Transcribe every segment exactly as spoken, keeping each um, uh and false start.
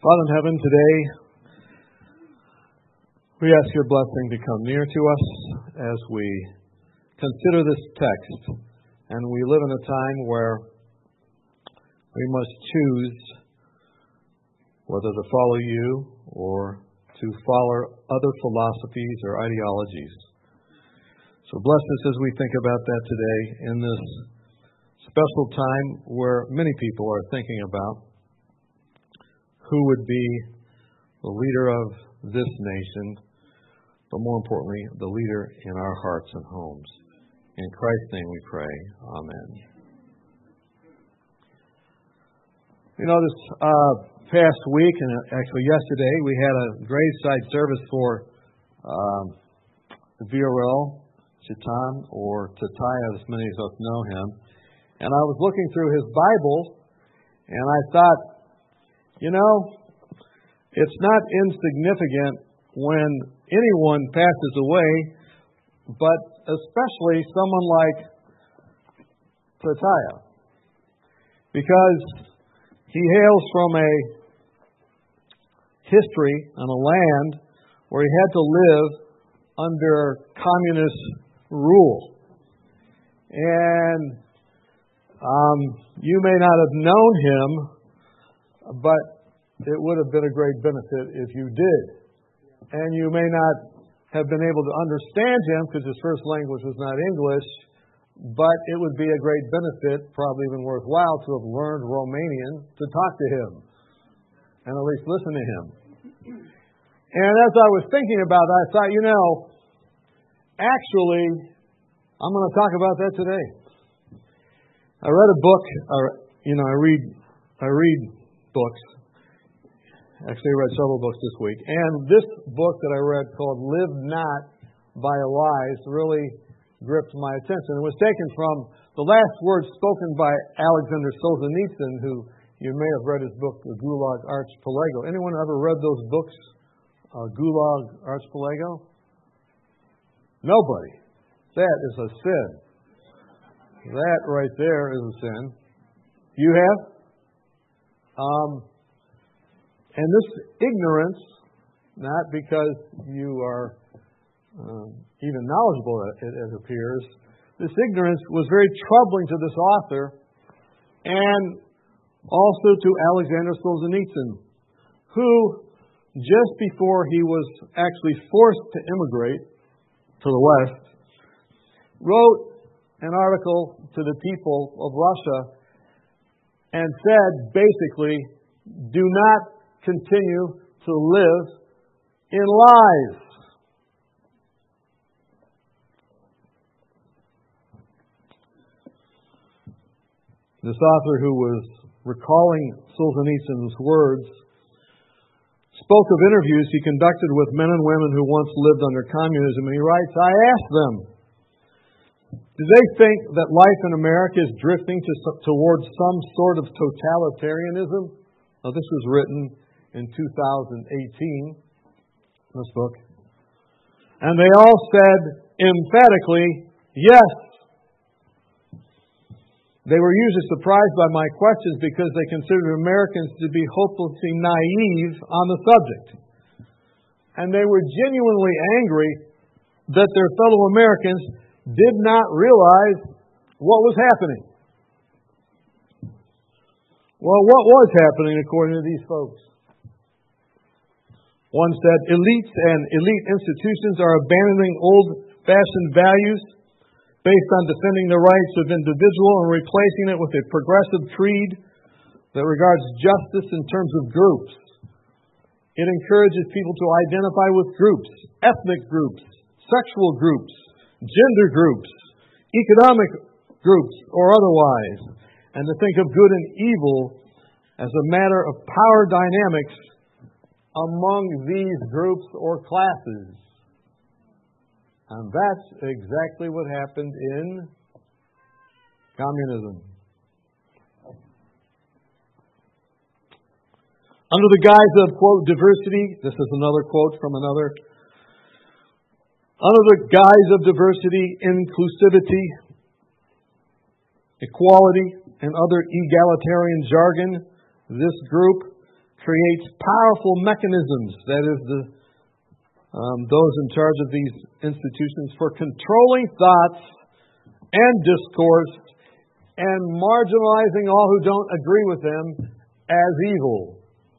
Father in heaven, today we ask your blessing to come near to us as we consider this text. And we live in a time where we must choose whether to follow you or to follow other philosophies or ideologies. So bless us as we think about that today in this special time where many people are thinking about who would be the leader of this nation, but more importantly, the leader in our hearts and homes. In Christ's name we pray. Amen. You know, this uh, past week, and actually yesterday, we had a graveside service for um, Viorel Chitan, or Tataya, as many of us know him. And I was looking through his Bible, and I thought, you know, it's not insignificant when anyone passes away, but especially someone like Tataya, because he hails from a history and a land where he had to live under communist rule. And um, you may not have known him, but it would have been a great benefit if you did. And you may not have been able to understand him because his first language was not English, but it would be a great benefit, probably even worthwhile, to have learned Romanian to talk to him and at least listen to him. And as I was thinking about that, I thought, you know, actually, I'm going to talk about that today. I read a book, or, you know, I read, I read books. Actually, I read several books this week. And this book that I read called Live Not by Lies really gripped my attention. It was taken from the last words spoken by Alexander Solzhenitsyn, who you may have read his book, The Gulag Archipelago. Anyone ever read those books, uh, Gulag Archipelago? Nobody. That is a sin. That right there is a sin. You have? Um, and this ignorance, not because you are um, even knowledgeable, it, it appears, this ignorance was very troubling to this author and also to Alexander Solzhenitsyn, who just before he was actually forced to immigrate to the West, wrote an article to the people of Russia and said, basically, do not continue to live in lies. This author, who was recalling Solzhenitsyn's words, spoke of interviews he conducted with men and women who once lived under communism, and he writes, I asked them, do they think that life in America is drifting to, towards some sort of totalitarianism? Now, this was written in two thousand eighteen, this book. And they all said emphatically, yes. They were usually surprised by my questions because they considered Americans to be hopelessly naive on the subject. And they were genuinely angry that their fellow Americans did not realize what was happening. Well, what was happening according to these folks? One said, elites and elite institutions are abandoning old-fashioned values based on defending the rights of individual and replacing it with a progressive creed that regards justice in terms of groups. It encourages people to identify with groups, ethnic groups, sexual groups, gender groups, economic groups, or otherwise, and to think of good and evil as a matter of power dynamics among these groups or classes. And that's exactly what happened in communism. Under the guise of, quote, diversity, this is another quote from another, under the guise of diversity, inclusivity, equality, and other egalitarian jargon, this group creates powerful mechanisms, that is, the, um, those in charge of these institutions, for controlling thoughts and discourse and marginalizing all who don't agree with them as evil.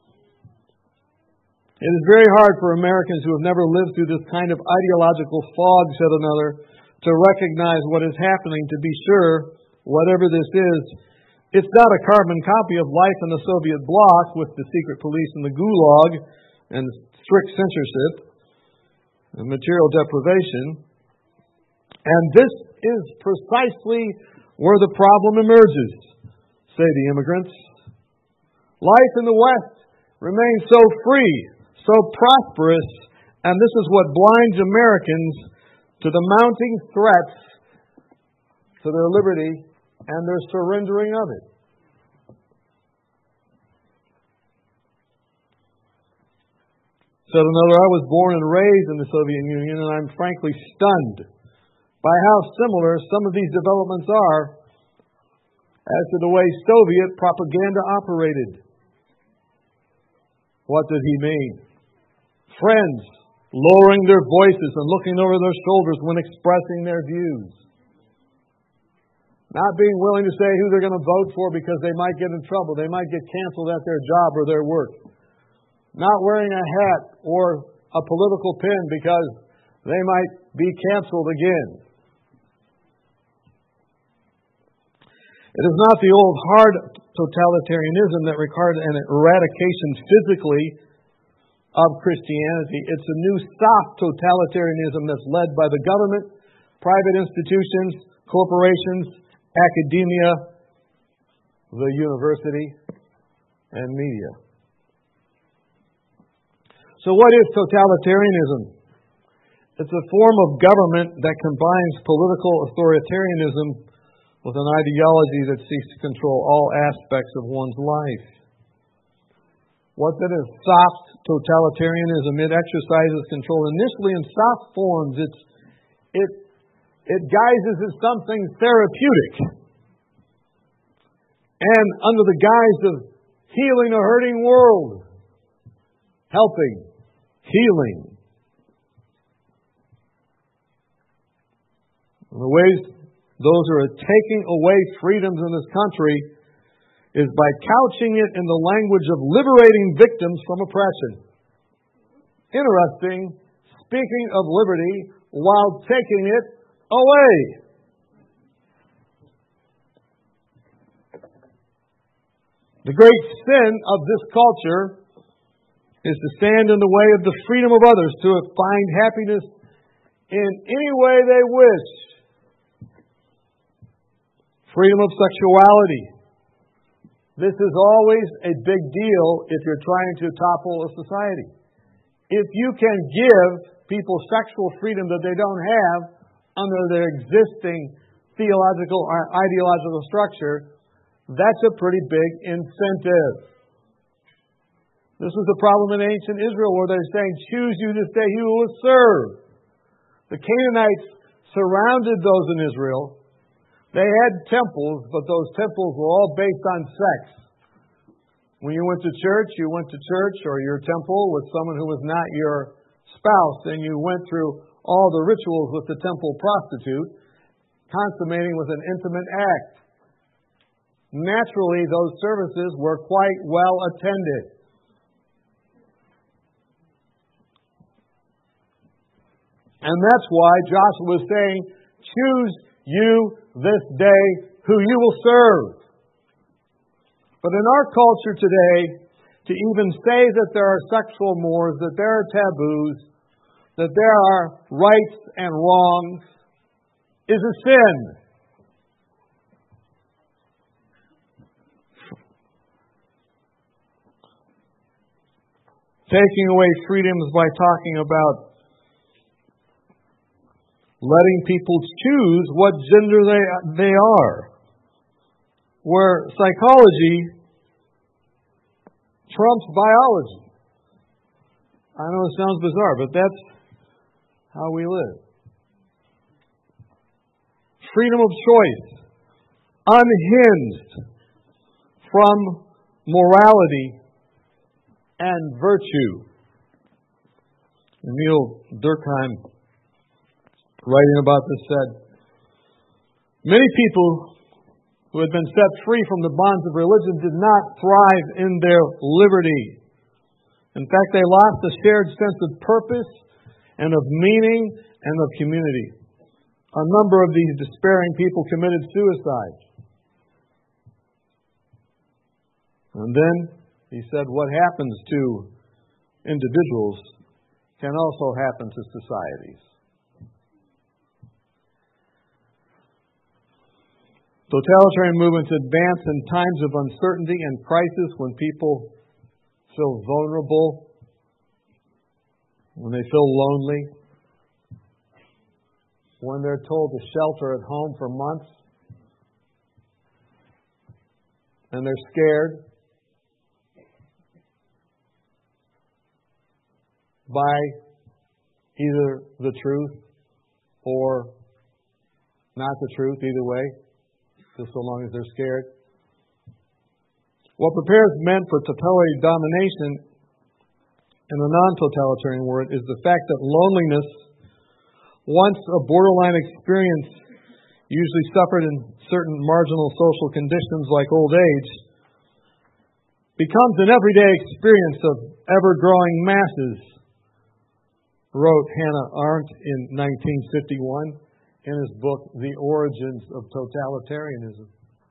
It is very hard for Americans who have never lived through this kind of ideological fog, said another, to recognize what is happening. To be sure, whatever this is, it's not a carbon copy of life in the Soviet bloc with the secret police and the gulag and strict censorship and material deprivation. And this is precisely where the problem emerges, say the immigrants. Life in the West remains so free, so prosperous, and this is what blinds Americans to the mounting threats to their liberty and their surrendering of it. Said another, I was born and raised in the Soviet Union, and I'm frankly stunned by how similar some of these developments are as to the way Soviet propaganda operated. What did he mean? Friends lowering their voices and looking over their shoulders when expressing their views. Not being willing to say who they're going to vote for because they might get in trouble. They might get canceled at their job or their work. Not wearing a hat or a political pin because they might be canceled again. It is not the old hard totalitarianism that required an eradication physically of Christianity. It's a new soft totalitarianism that's led by the government, private institutions, corporations, academia, the university, and media. So what is totalitarianism? It's a form of government that combines political authoritarianism with an ideology that seeks to control all aspects of one's life. What then is soft totalitarianism? It exercises control initially in soft forms. It's, it, it guises as something therapeutic. And under the guise of healing a hurting world, helping, healing. The ways those who are taking away freedoms in this country is by couching it in the language of liberating victims from oppression. Interesting, speaking of liberty while taking it away. The great sin of this culture is to stand in the way of the freedom of others to find happiness in any way they wish. Freedom of sexuality. This is always a big deal if you're trying to topple a society. If you can give people sexual freedom that they don't have under their existing theological or ideological structure, that's a pretty big incentive. This was the problem in ancient Israel where they're saying, choose you this day who will serve. The Canaanites surrounded those in Israel. They had temples, but those temples were all based on sex. When you went to church, you went to church or your temple with someone who was not your spouse, and you went through all the rituals with the temple prostitute, consummating with an intimate act. Naturally, those services were quite well attended. And that's why Joshua was saying, choose you this day who you will serve. But in our culture today, to even say that there are sexual mores, that there are taboos, that there are rights and wrongs, is a sin. Taking away freedoms by talking about letting people choose what gender they, they are. Where psychology trumps biology. I know it sounds bizarre, but that's how we live. Freedom of choice, unhinged from morality and virtue. Emil Durkheim, writing about this, said, many people who had been set free from the bonds of religion did not thrive in their liberty. In fact, they lost a shared sense of purpose and of meaning and of community. A number of these despairing people committed suicide. And then he said, what happens to individuals can also happen to societies. Totalitarian movements advance in times of uncertainty and crisis when people feel vulnerable, when they feel lonely, when they're told to shelter at home for months, and they're scared by either the truth or not the truth, either way, just so long as they're scared. What prepares men for totalitarian domination in a non-totalitarian world is the fact that loneliness, once a borderline experience, usually suffered in certain marginal social conditions like old age, becomes an everyday experience of ever-growing masses, wrote Hannah Arendt in nineteen fifty-one in his book, The Origins of Totalitarianism.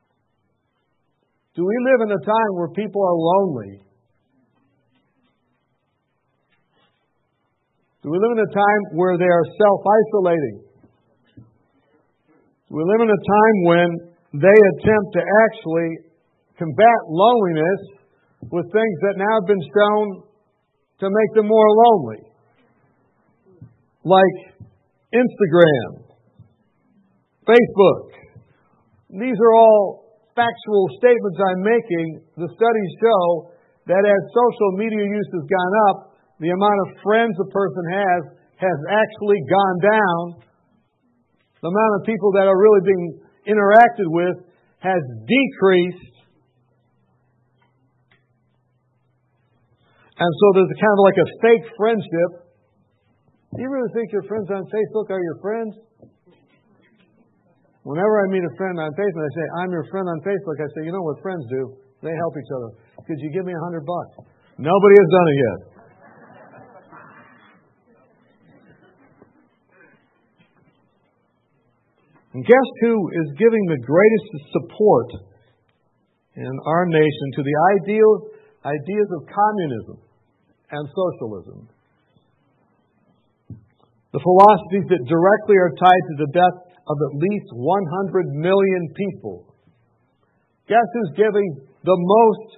Do we live in a time where people are lonely? Do we live in a time where they are self-isolating? Do we live in a time when they attempt to actually combat loneliness with things that now have been shown to make them more lonely? Like Instagram, Facebook. These are all factual statements I'm making. The studies show that as social media use has gone up, the amount of friends a person has has actually gone down. The amount of people that are really being interacted with has decreased. And so there's kind of like a fake friendship. Do you really think your friends on Facebook are your friends? Whenever I meet a friend on Facebook, I say, I'm your friend on Facebook. I say, you know what friends do? They help each other. Could you give me a hundred bucks? Nobody has done it yet. And guess who is giving the greatest support in our nation to the ideal, ideas of communism and socialism? The philosophies that directly are tied to the death of at least one hundred million people. Guess who's giving the most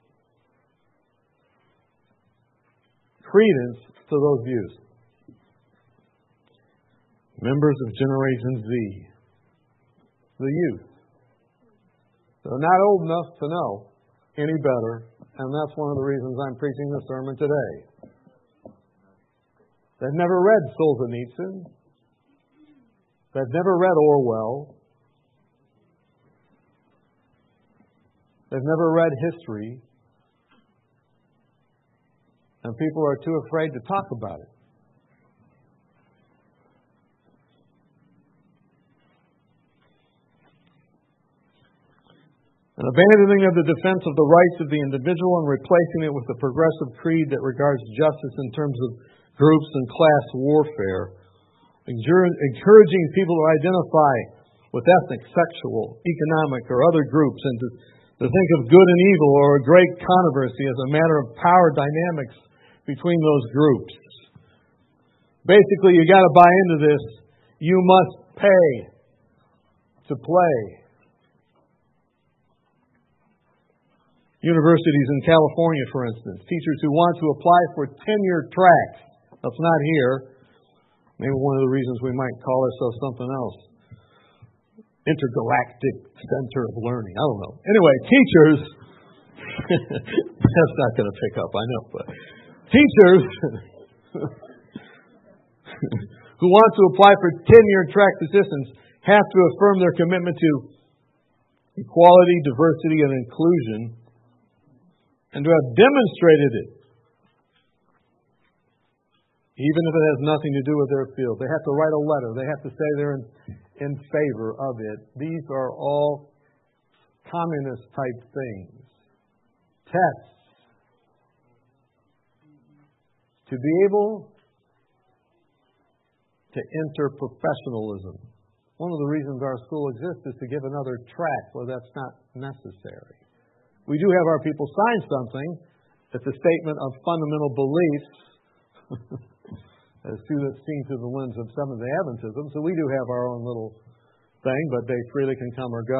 credence to those views? Members of Generation Z. The youth. They're not old enough to know any better, and that's one of the reasons I'm preaching this sermon today. They've never read Solzhenitsyn. They've never read Orwell. They've never read history. And people are too afraid to talk about it. An abandoning of the defense of the rights of the individual and replacing it with a progressive creed that regards justice in terms of groups and class warfare. Encouraging people to identify with ethnic, sexual, economic, or other groups and to, to think of good and evil or a great controversy as a matter of power dynamics between those groups. Basically, you got to buy into this. You must pay to play. Universities in California, for instance, teachers who want to apply for tenure tracks. That's not here. Maybe one of the reasons we might call ourselves something else. Intergalactic Center of Learning. I don't know. Anyway, teachers. That's not going to pick up, I know. But teachers who want to apply for tenure track positions have to affirm their commitment to equality, diversity, and inclusion, and to have demonstrated it even if it has nothing to do with their field. They have to write a letter. They have to say they're in, in favor of it. These are all communist-type things. Tests. To be able to enter professionalism. One of the reasons our school exists is to give another track where that's not necessary. We do have our people sign something. It's a statement of fundamental beliefs, as seen through the lens of Seventh-day Adventism. So we do have our own little thing, but they freely can come or go.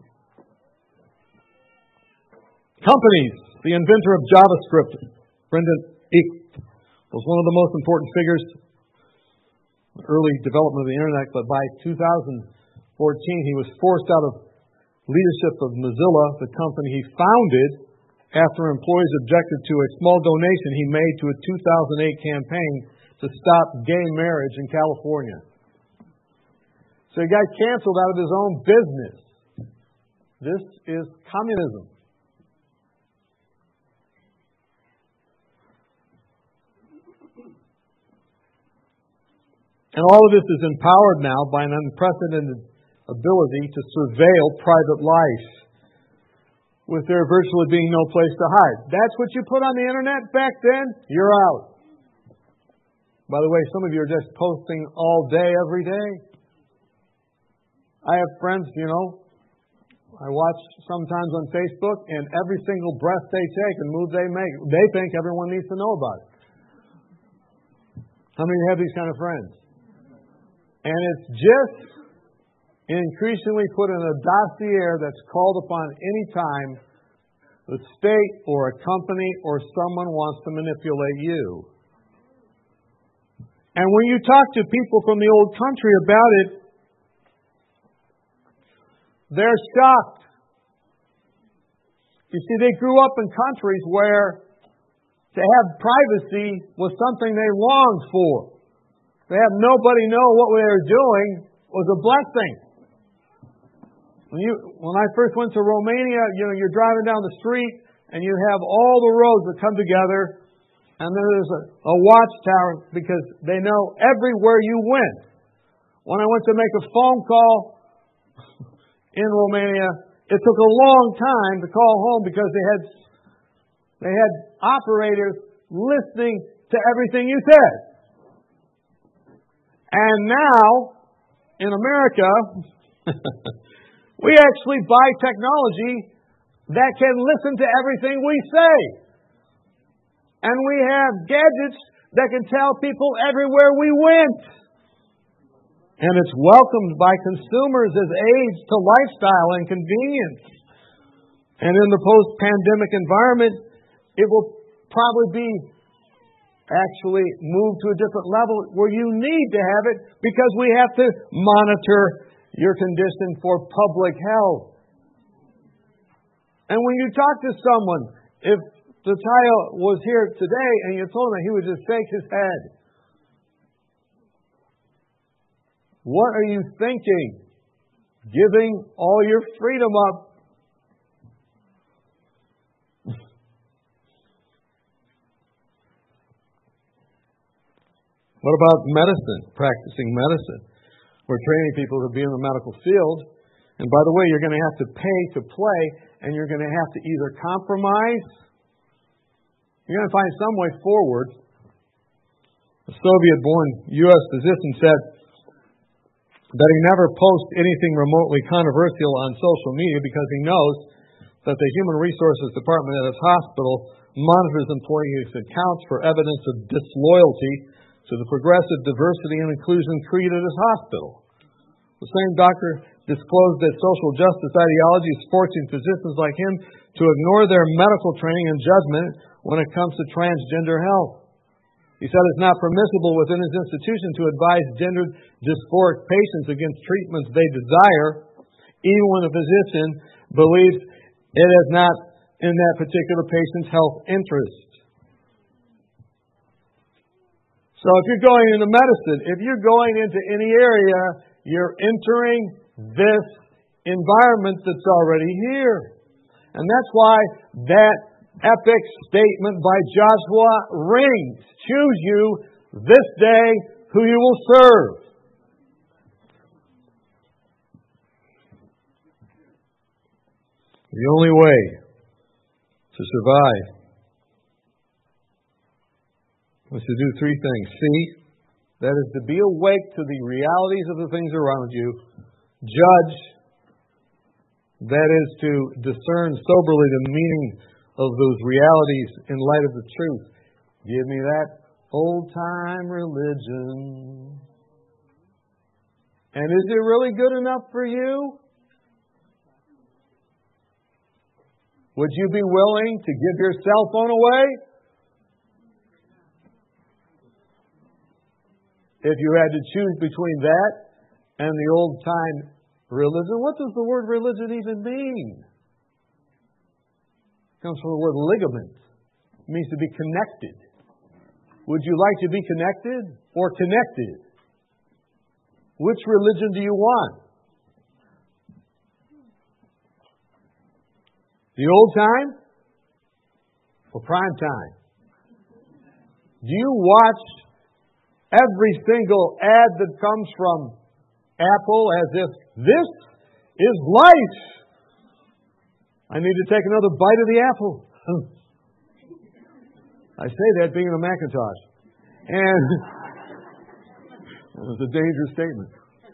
Companies. The inventor of JavaScript, Brendan Eich, was one of the most important figures in the early development of the Internet, but by two thousand fourteen he was forced out of leadership of Mozilla, the company he founded, after employees objected to a small donation he made to a two thousand eight campaign to stop gay marriage in California. So he got canceled out of his own business. This is communism. And all of this is empowered now by an unprecedented ability to surveil private life, with there virtually being no place to hide. That's what you put on the Internet back then, you're out. By the way, some of you are just posting all day, every day. I have friends, you know, I watch sometimes on Facebook, and every single breath they take and move they make, they think everyone needs to know about it. How many of you have these kind of friends? And it's just increasingly put in a dossier that's called upon any time the state or a company or someone wants to manipulate you. And when you talk to people from the old country about it, they're shocked. You see, they grew up in countries where to have privacy was something they longed for. To have nobody know what they were doing was a blessing. When you, when I first went to Romania, you know, you're driving down the street and you have all the roads that come together, and then there's a, a watchtower because they know everywhere you went. When I went to make a phone call in Romania, it took a long time to call home because they had they had operators listening to everything you said. And now, in America, we actually buy technology that can listen to everything we say. And we have gadgets that can tell people everywhere we went. And it's welcomed by consumers as aids to lifestyle and convenience. And in the post-pandemic environment, it will probably be actually move to a different level where you need to have it because we have to monitor your condition for public health. And when you talk to someone, if Tatayo was here today and you told him, he would just shake his head. What are you thinking? Giving all your freedom up. What about medicine, practicing medicine? We're training people to be in the medical field. And by the way, you're going to have to pay to play, and you're going to have to either compromise, you're going to find some way forward. A Soviet-born U S physician said that he never posts anything remotely controversial on social media because he knows that the Human Resources Department at his hospital monitors employees' accounts for evidence of disloyalty to the progressive diversity and inclusion creed at his hospital. The same doctor disclosed that social justice ideology is forcing physicians like him to ignore their medical training and judgment when it comes to transgender health. He said it's not permissible within his institution to advise gender dysphoric patients against treatments they desire, even when a physician believes it is not in that particular patient's health interest. So if you're going into medicine, if you're going into any area, you're entering this environment that's already here. And that's why that epic statement by Joshua rings. Choose you this day who you will serve. The only way to survive is to do three things. See, that is to be awake to the realities of the things around you. Judge, that is to discern soberly the meaning of those realities in light of the truth. Give me that old-time religion. And is it really good enough for you? Would you be willing to give your cell phone away? If you had to choose between that and the old-time religion, what does the word religion even mean? It comes from the word ligament. It means to be connected. Would you like to be connected or connected? Which religion do you want? The old time or prime time? Do you watch every single ad that comes from Apple as if this is life? I need to take another bite of the apple. I say that being a Macintosh. And it's a dangerous statement.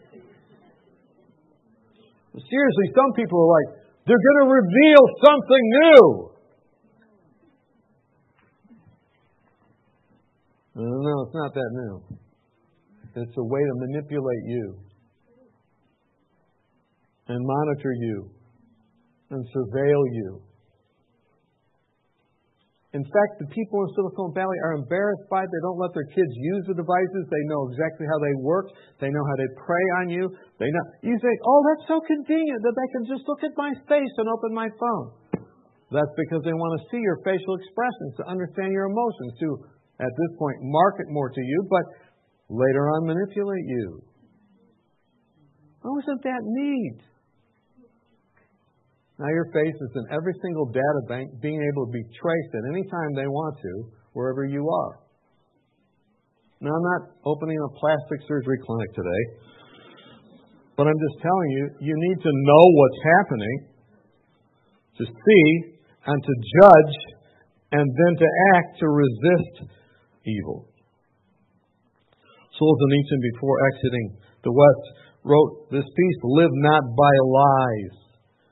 But seriously, some people are like, they're going to reveal something new. No, it's not that new. It's a way to manipulate you and monitor you and surveil you. In fact, the people in Silicon Valley are embarrassed by it. They don't let their kids use the devices. They know exactly how they work. They know how they prey on you. They know. You think, oh, that's so convenient that they can just look at my face and open my phone. That's because they want to see your facial expressions, to understand your emotions, to, at this point, market more to you, but later on manipulate you. Oh, isn't that neat? Now your face is in every single data bank, being able to be traced at any time they want to, wherever you are. Now I'm not opening a plastic surgery clinic today, but I'm just telling you, you need to know what's happening, to see and to judge, and then to act to resist evil. Solzhenitsyn, before exiting the West, wrote this piece, "Live not by lies."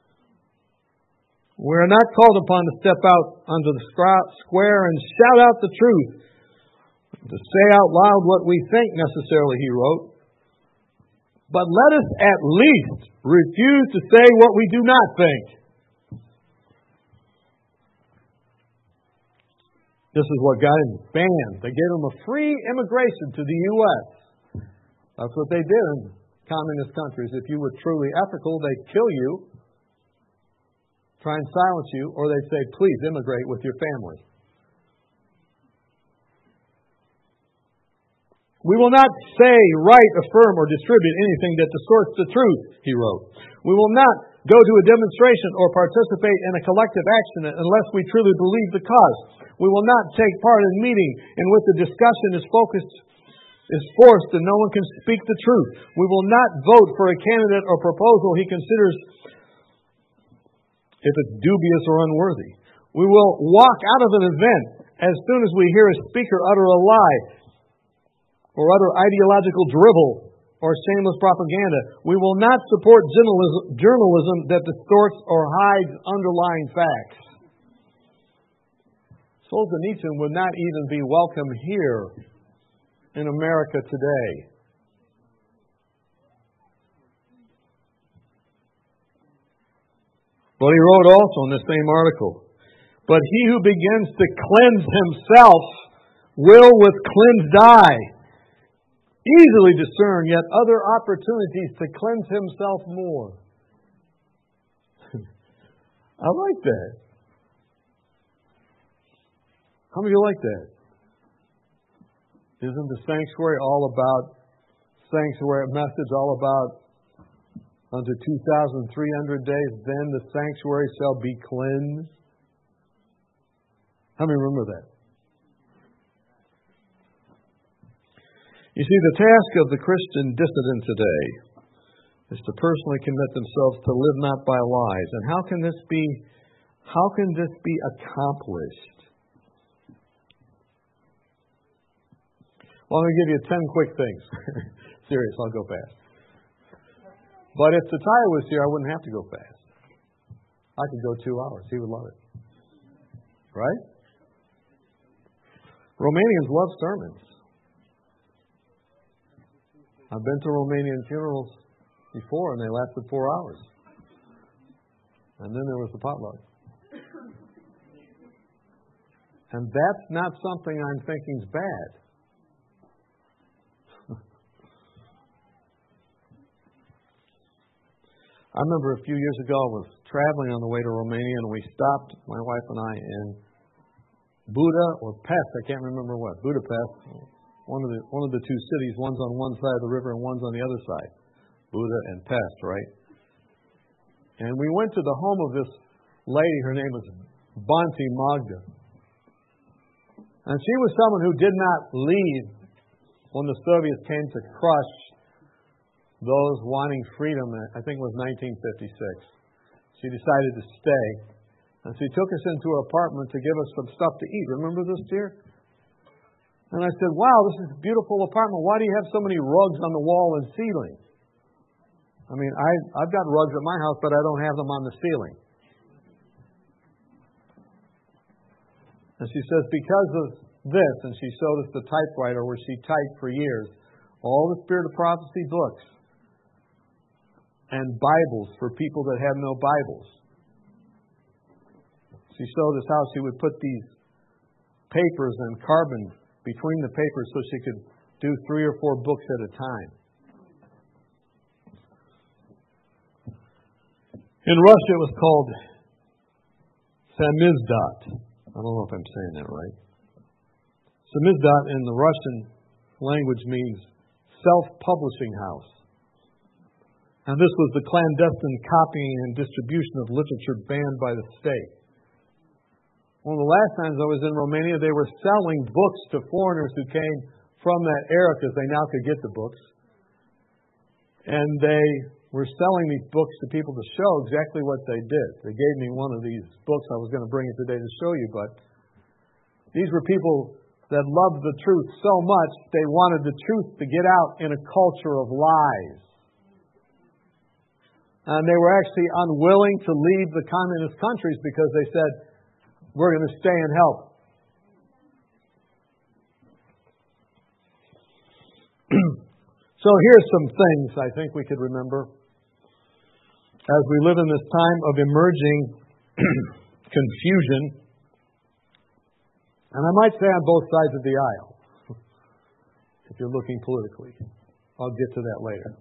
We are not called upon to step out onto the square and shout out the truth, to say out loud what we think necessarily, he wrote. But let us at least refuse to say what we do not think. This is what got him banned. They gave him a free immigration to the U S That's what they did in communist countries. If you were truly ethical, they'd kill you, try and silence you, or they'd say, please immigrate with your family. We will not say, write, affirm, or distribute anything that distorts the truth, he wrote. We will not go to a demonstration or participate in a collective action unless we truly believe the cause. We will not take part in a meeting in which the discussion is focused, is forced, and no one can speak the truth. We will not vote for a candidate or proposal he considers if it's dubious or unworthy. We will walk out of an event as soon as we hear a speaker utter a lie or utter ideological drivel or shameless propaganda. We will not support journalism, journalism that distorts or hides underlying facts. Solzhenitsyn would not even be welcome here in America today. But he wrote also in the same article, but he who begins to cleanse himself will with cleansed eye easily discern yet other opportunities to cleanse himself more. I like that. How many of you like that? Isn't the sanctuary all about sanctuary message, all about unto two thousand three hundred days, then the sanctuary shall be cleansed? How many remember that? You see, the task of the Christian dissident today is to personally commit themselves to live not by lies. And how can this be, how can this be accomplished? Well, I'm going to give you ten quick things. Serious, I'll go fast. But if Tatai was here, I wouldn't have to go fast. I could go two hours. He would love it. Right? Romanians love sermons. I've been to Romanian funerals before, and they lasted four hours. And then there was the potluck. And that's not something I'm thinking is bad. I remember a few years ago I was traveling on the way to Romania, and we stopped, my wife and I, in Buda or Pest, I can't remember what, Budapest, one of the one of the two cities. One's on one side of the river and one's on the other side. Buda and Pest, right? And we went to the home of this lady. Her name was Banti Magda. And she was someone who did not leave when the Soviets came to crush those wanting freedom. I think it was nineteen fifty-six. She decided to stay. And she took us into her apartment to give us some stuff to eat. Remember this, dear? And I said, wow, this is a beautiful apartment. Why do you have so many rugs on the wall and ceiling? I mean, I, I've got rugs at my house, but I don't have them on the ceiling. And she says, because of this, and she showed us the typewriter where she typed for years, all the Spirit of Prophecy books and Bibles for people that have no Bibles. She showed us how she would put these papers and carbon between the papers so she could do three or four books at a time. In Russia, it was called samizdat. I don't know if I'm saying that right. Samizdat in the Russian language means self-publishing house. And this was the clandestine copying and distribution of literature banned by the state. One of the last times I was in Romania, they were selling books to foreigners who came from that era because they now could get the books. And they were selling these books to people to show exactly what they did. They gave me one of these books. I was going to bring it today to show you, but these were people that loved the truth so much they wanted the truth to get out in a culture of lies. And they were actually unwilling to leave the communist countries because they said, we're going to stay and help. So here's some things I think we could remember as we live in this time of emerging confusion. And I might say on both sides of the aisle, if you're looking politically. I'll get to that later.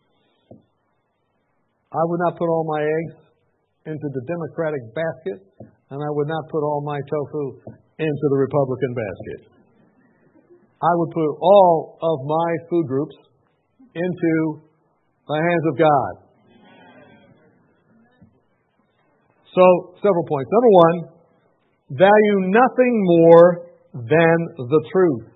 I would not put all my eggs into the Democratic basket, and I would not put all my tofu into the Republican basket. I would put all of my food groups into the hands of God. So, several points. Number one, value nothing more than the truth.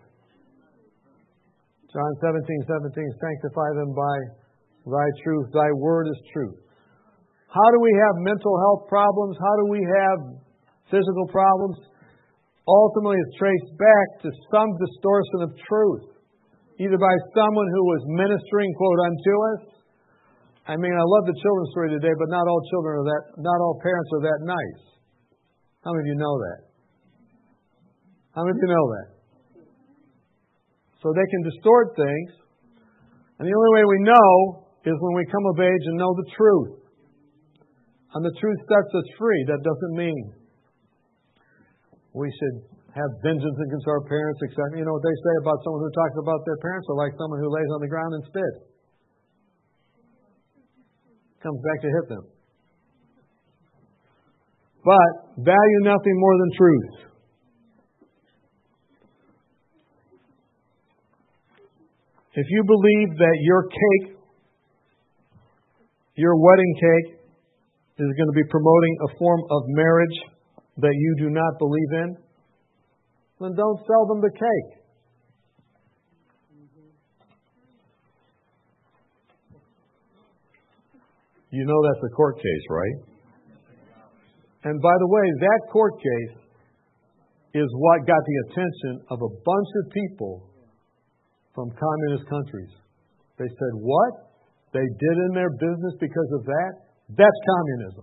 John seventeen seventeen, sanctify them by thy truth. Thy word is truth. How do we have mental health problems? How do we have physical problems? Ultimately, it's traced back to some distortion of truth, either by someone who was ministering, quote, unto us. I mean, I love the children's story today, but not all children are that, not all parents are that nice. How many of you know that? How many of you know that? So they can distort things, and the only way we know is when we come of age and know the truth. And the truth sets us free. That doesn't mean we should have vengeance against our parents, et cetera. You know what they say about someone who talks about their parents are like someone who lays on the ground and spits. Comes back to hit them. But value nothing more than truth. If you believe that your cake, your wedding cake, is going to be promoting a form of marriage that you do not believe in, then don't sell them the cake. You know that's a court case, right? And by the way, that court case is what got the attention of a bunch of people from communist countries. They said, what? They did in their business because of that? That's communism.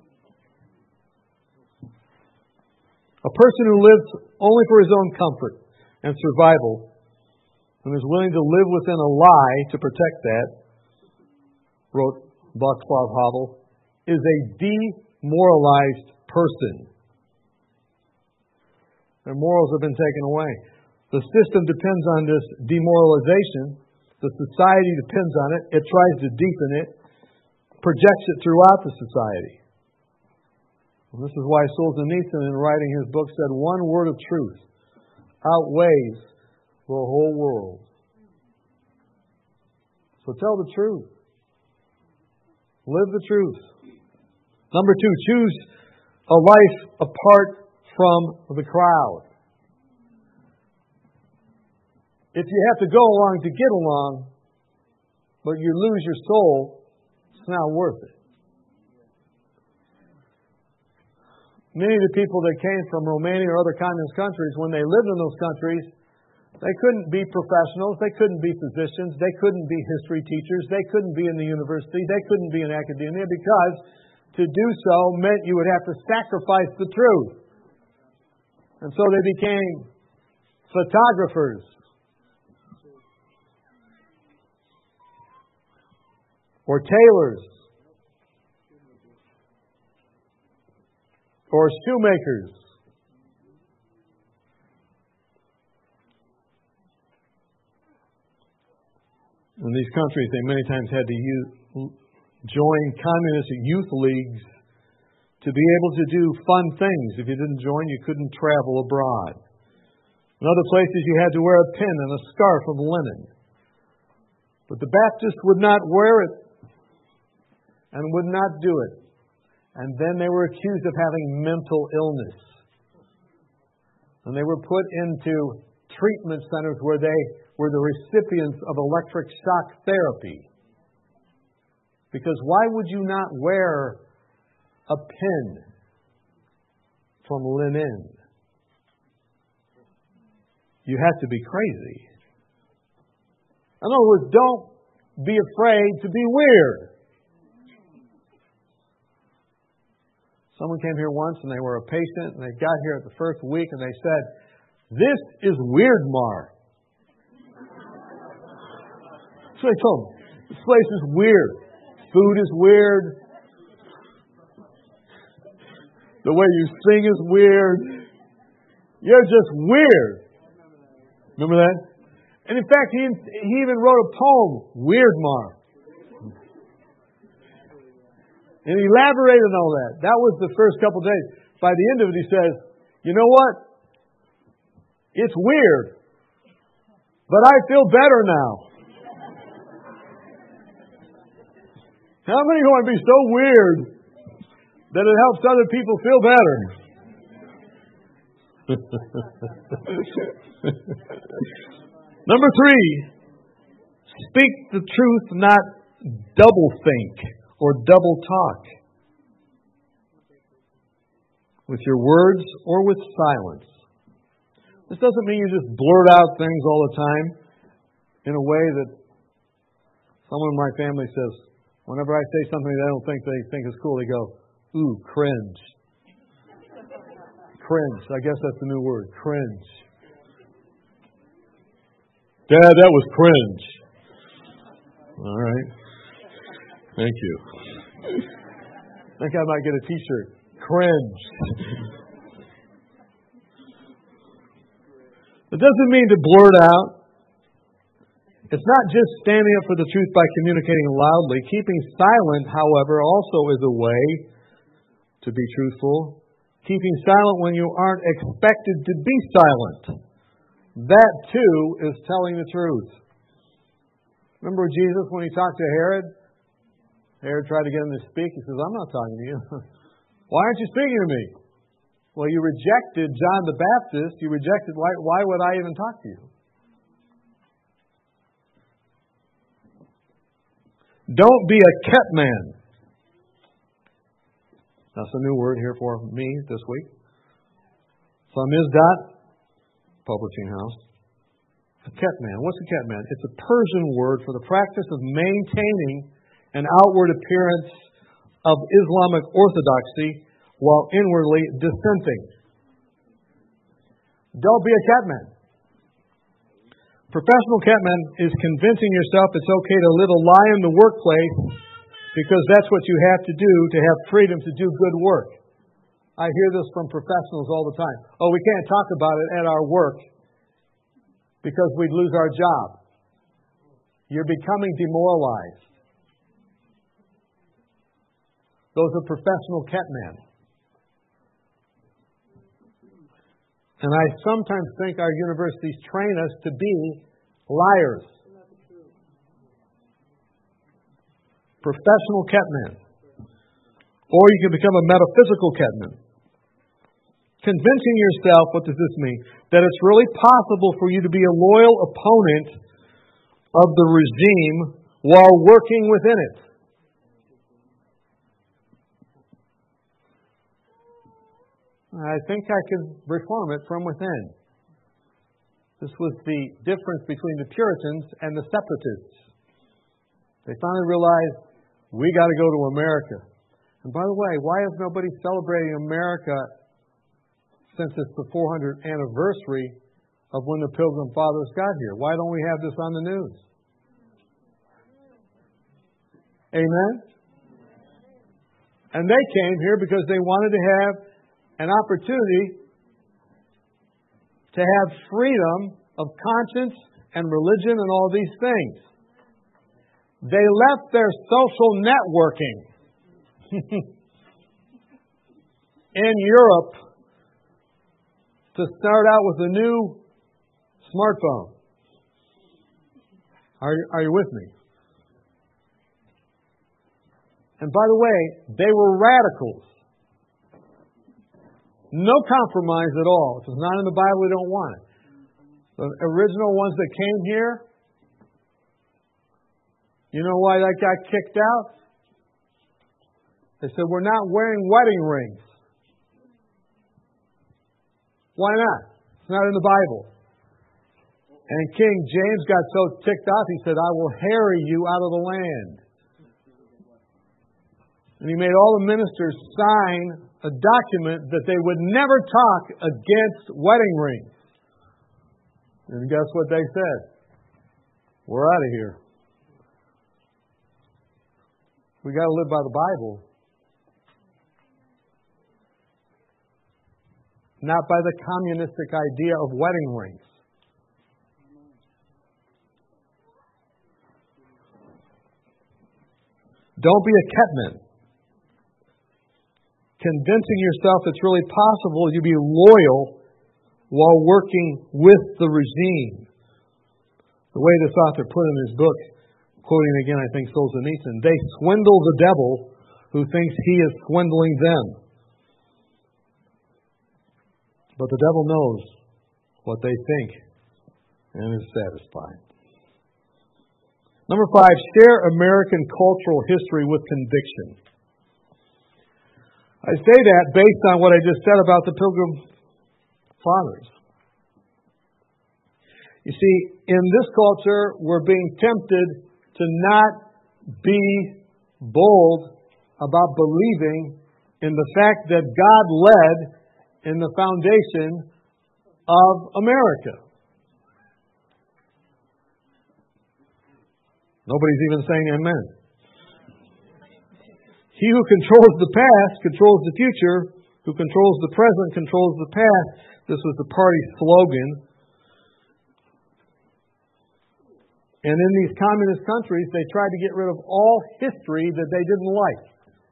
A person who lives only for his own comfort and survival and is willing to live within a lie to protect that, wrote Václav Havel, is a demoralized person. Their morals have been taken away. The system depends on this demoralization. The society depends on it. It tries to deepen it, projects it throughout the society. And this is why Solzhenitsyn, in writing his book, said one word of truth outweighs the whole world. So tell the truth. Live the truth. Number two, choose a life apart from the crowd. If you have to go along to get along, but you lose your soul, it's not worth it. Many of the people that came from Romania or other communist countries, when they lived in those countries, they couldn't be professionals, they couldn't be physicians, they couldn't be history teachers, they couldn't be in the university, they couldn't be in academia, because to do so meant you would have to sacrifice the truth. And so they became photographers, or tailors, or shoemakers. In these countries, they many times had to use, join communist youth leagues to be able to do fun things. If you didn't join, you couldn't travel abroad. In other places, you had to wear a pin and a scarf of linen. But the Baptists would not wear it and would not do it. And then they were accused of having mental illness. And they were put into treatment centers where they were the recipients of electric shock therapy. Because why would you not wear a pin from linen? You have to be crazy. In other words, don't be afraid to be weird. Someone came here once and they were a patient and they got here at the first week and they said, "This is weird, Mar." So I told them, "This place is weird. Food is weird. The way you sing is weird. You're just weird." Remember that? And in fact, he, he even wrote a poem, "Weird Mar." And he elaborated on all that. That was the first couple of days. By the end of it, he says, "You know what? It's weird, but I feel better now." How many want to be so weird that it helps other people feel better? Number three, speak the truth, not double think or double talk. With your words or with silence. This doesn't mean you just blurt out things all the time in a way that someone in my family says, whenever I say something they don't think they think is cool, they go, "Ooh, cringe." Cringe. I guess that's the new word. Cringe. "Dad, that was cringe." All right. Thank you. I think I might get a t-shirt. Cringe. It doesn't mean to blurt out. It's not just standing up for the truth by communicating loudly. Keeping silent, however, also is a way to be truthful. Keeping silent when you aren't expected to be silent. That, too, is telling the truth. Remember Jesus when he talked to Herod? Herod tried to get him to speak. He says, "I'm not talking to you." "Why aren't you speaking to me?" "Well, you rejected John the Baptist. You rejected, why, why would I even talk to you?" Don't be a kept man. That's a new word here for me this week. Samizdat, publishing house. A ketman. What's a ketman? It's a Persian word for the practice of maintaining an outward appearance of Islamic orthodoxy while inwardly dissenting. Don't be a ketman. Professional ketman is convincing yourself it's okay to live a lie in the workplace because that's what you have to do to have freedom to do good work. I hear this from professionals all the time. Oh, we can't talk about it at our work because we'd lose our job. You're becoming demoralized. Those are professional ketmen. And I sometimes think our universities train us to be liars. Professional ketmen. Or you can become a metaphysical ketman. Convincing yourself, what does this mean? That it's really possible for you to be a loyal opponent of the regime while working within it. I think I could reform it from within. This was the difference between the Puritans and the Separatists. They finally realized, we got to go to America. And by the way, why is nobody celebrating America since it's the four hundredth anniversary of when the Pilgrim Fathers got here? Why don't we have this on the news? Amen? And they came here because they wanted to have an opportunity to have freedom of conscience and religion and all these things. They left their social networking in Europe to start out with a new smartphone. Are, are you with me? And by the way, they were radicals. No compromise at all. If it's not in the Bible, we don't want it. The original ones that came here, you know why that got kicked out? They said, we're not wearing wedding rings. Why not? It's not in the Bible. And King James got so ticked off, he said, I will harry you out of the land. And he made all the ministers sign a document that they would never talk against wedding rings. And guess what they said? We're out of here. We got to live by the Bible. Not by the communistic idea of wedding rings. Don't be a ketman. Convincing yourself it's really possible you be loyal while working with the regime. The way this author put in his book, quoting again, I think, Solzhenitsyn, they swindle the devil who thinks he is swindling them. But the devil knows what they think and is satisfied. Number five, share American cultural history with conviction. I say that based on what I just said about the Pilgrim Fathers. You see, in this culture, we're being tempted to not be bold about believing in the fact that God led in the foundation of America. Nobody's even saying amen. He who controls the past controls the future. Who controls the present controls the past. This was the party slogan. And in these communist countries, they tried to get rid of all history that they didn't like.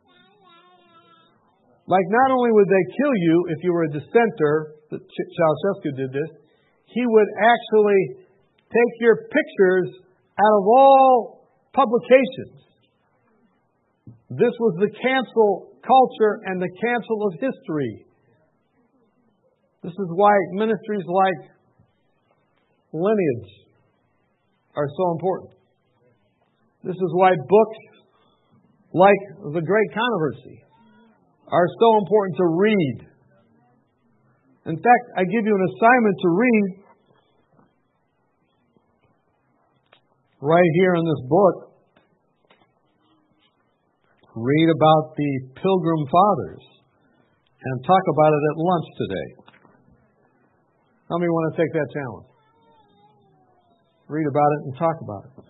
Like, not only would they kill you if you were a dissenter, Ceausescu did this, he would actually take your pictures out of all publications. This was the cancel culture and the cancel of history. This is why ministries like Lineage are so important. This is why books like The Great Controversy are so important to read. In fact, I give you an assignment to read right here in this book. Read about the Pilgrim Fathers and talk about it at lunch today. How many want to take that challenge? Read about it and talk about it.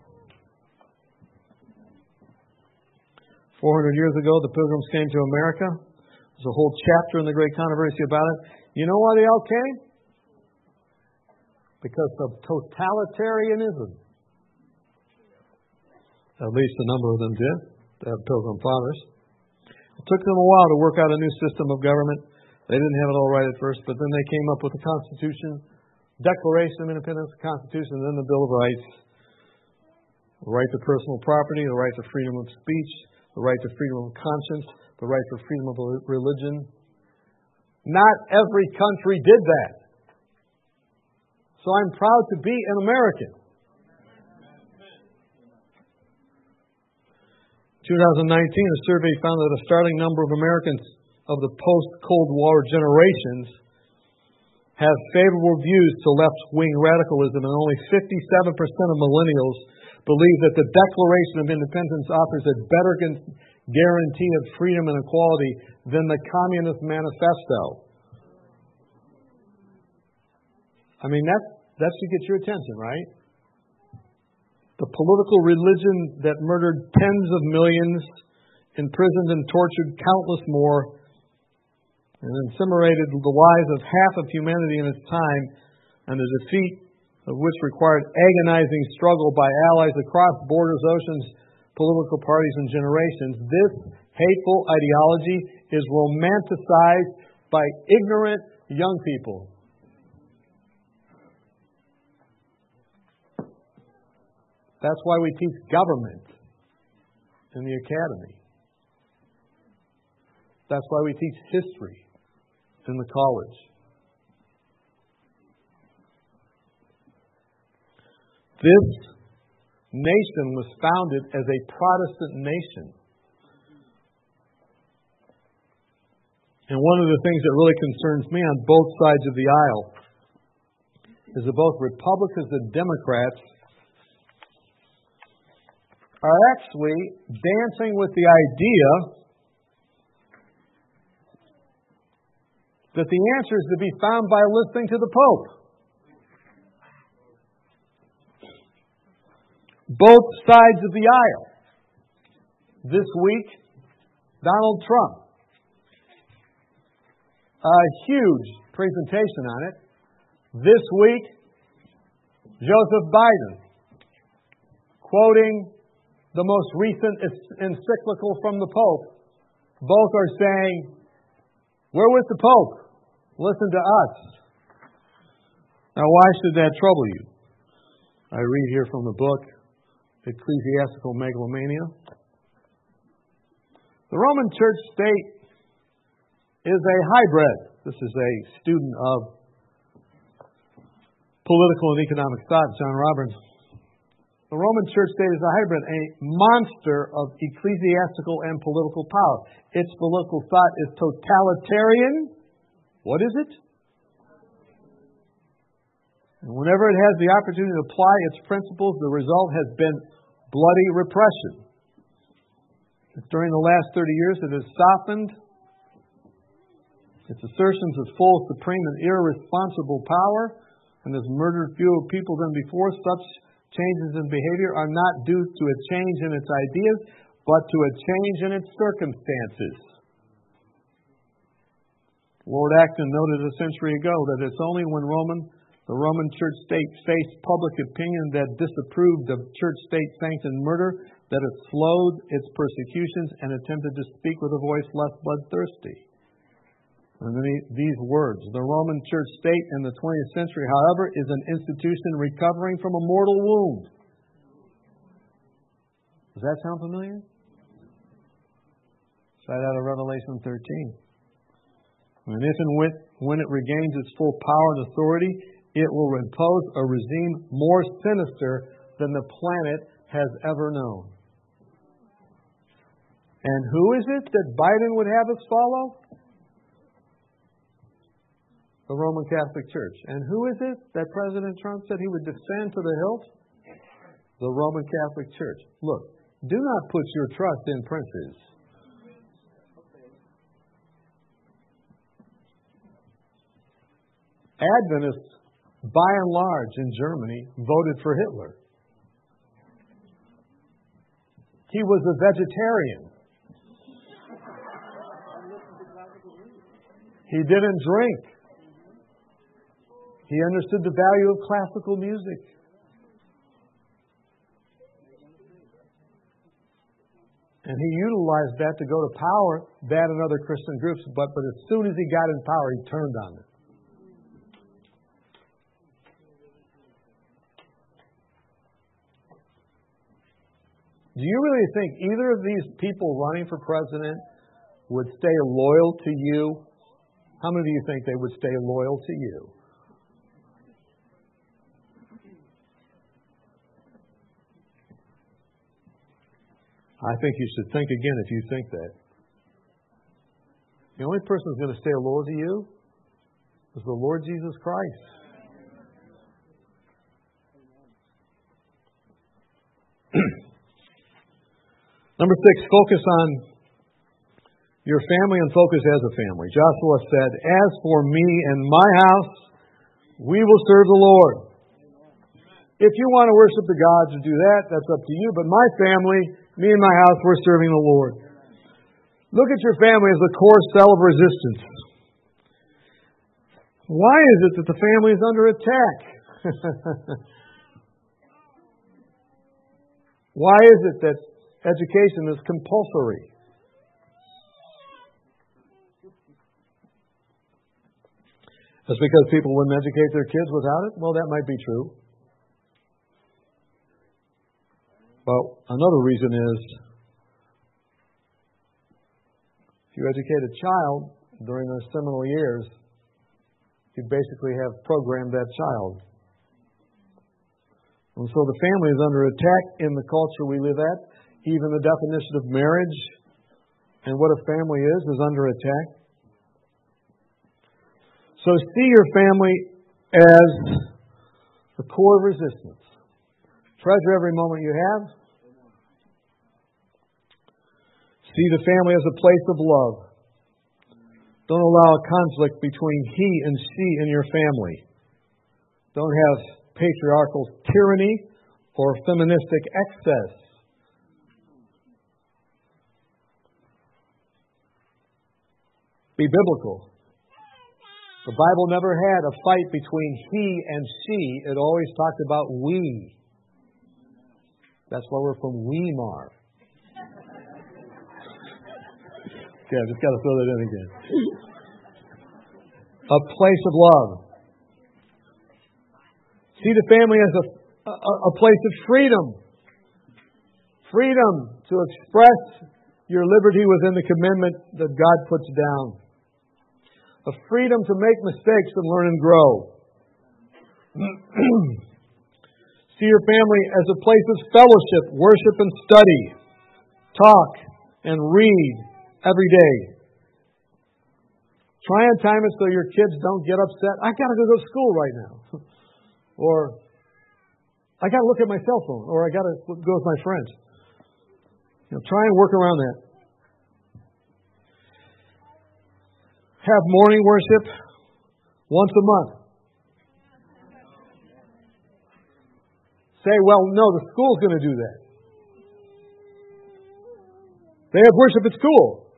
four hundred years ago, the Pilgrims came to America. There's a whole chapter in the Great Controversy about it. You know why they all came? Because of totalitarianism. At least a number of them did. The Pilgrim Fathers. It took them a while to work out a new system of government. They didn't have it all right at first, but then they came up with the Constitution, Declaration of Independence, the Constitution, and then the Bill of Rights. The right to personal property, the right to freedom of speech, the right to freedom of conscience, the right for freedom of religion. Not every country did that. So I'm proud to be an American. twenty nineteen, a survey found that a startling number of Americans of the post-Cold War generations have favorable views to left-wing radicalism, and only fifty-seven percent of millennials believe that the Declaration of Independence offers a better guarantee of freedom and equality than the Communist Manifesto. I mean, that, that should get your attention, right? The political religion that murdered tens of millions, imprisoned and tortured countless more, and incinerated the lives of half of humanity in its time, and the defeat of which required agonizing struggle by allies across borders, oceans, political parties, and generations. This hateful ideology is romanticized by ignorant young people. That's why we teach government in the academy. That's why we teach history in the college. This nation was founded as a Protestant nation. And one of the things that really concerns me on both sides of the aisle is that both Republicans and Democrats are actually dancing with the idea that the answer is to be found by listening to the Pope. Both sides of the aisle. This week, Donald Trump. A huge presentation on it. This week, Joseph Biden, quoting the most recent encyclical from the Pope. Both are saying, we're with the Pope. Listen to us. Now, why should that trouble you? I read here from the book, Ecclesiastical Megalomania. The Roman Church state is a hybrid. This is a student of political and economic thought, John Roberts. The Roman Church state is a hybrid, a monster of ecclesiastical and political power. Its political thought is totalitarian. What is it? And whenever it has the opportunity to apply its principles, the result has been bloody repression. During the last thirty years, it has softened its assertions of full, supreme, and irresponsible power, and has murdered fewer people than before. Such changes in behavior are not due to a change in its ideas, but to a change in its circumstances. Lord Acton noted a century ago that it's only when Roman, the Roman Church state faced public opinion that disapproved of church-state sanctioned murder that it slowed its persecutions and attempted to speak with a voice less bloodthirsty. And then these words, the Roman Church state in the twentieth century, however, is an institution recovering from a mortal wound. Does that sound familiar? Right out of Revelation thirteen. And if and when it regains its full power and authority, it will impose a regime more sinister than the planet has ever known. And who is it that Biden would have us follow? The Roman Catholic Church. And who is it that President Trump said he would defend to the hilt? The Roman Catholic Church. Look, do not put your trust in princes. Adventists, by and large, in Germany, voted for Hitler. He was a vegetarian. He didn't drink. He understood the value of classical music. And he utilized that to go to power, that and other Christian groups. But, but as soon as he got in power, he turned on it. Do you really think either of these people running for president would stay loyal to you? How many of you think they would stay loyal to you? I think you should think again if you think that. The only person who's going to stay loyal to you is the Lord Jesus Christ. Number six, focus on your family and focus as a family. Joshua said, "As for me and my house, we will serve the Lord." If you want to worship the gods or do that, that's up to you. But my family, me and my house, we're serving the Lord. Look at your family as the core cell of resistance. Why is it that the family is under attack? Why is it that education is compulsory? That's because people wouldn't educate their kids without it? Well, that might be true. Well, another reason is if you educate a child during their seminal years, you basically have programmed that child. And so the family is under attack in the culture we live at. Even the definition of marriage and what a family is is under attack. So see your family as the core of resistance. Treasure every moment you have. See the family as a place of love. Don't allow a conflict between he and she in your family. Don't have patriarchal tyranny or feministic excess. Be biblical. The Bible never had a fight between he and she. It always talked about we. That's why we're from Weimar. Okay, I just got to throw that in again. A place of love. See the family as a, a, a place of freedom. Freedom to express your liberty within the commitment that God puts down. A freedom to make mistakes and learn and grow. See your family as a place of fellowship, worship and study. Talk and read every day. Try and time it so your kids don't get upset. I got to go to school right now. Or I got to look at my cell phone. Or I got to go with my friends. You know, try and work around that. Have morning worship once a month. Say, well, no, the school's going to do that. They have worship at school.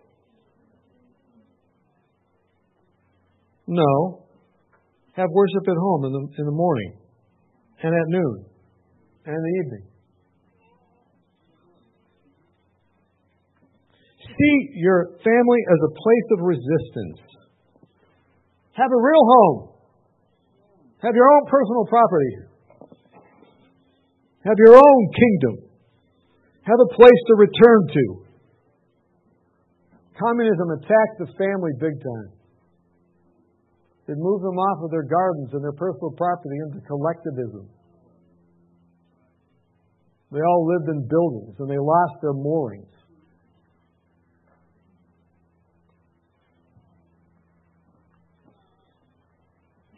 No. Have worship at home in the, in the morning and at noon and in the evening. See your family as a place of resistance. Have a real home. Have your own personal property. Have your own kingdom. Have a place to return to. Communism attacked the family big time. It moved them off of their gardens and their personal property into collectivism. They all lived in buildings and they lost their moorings.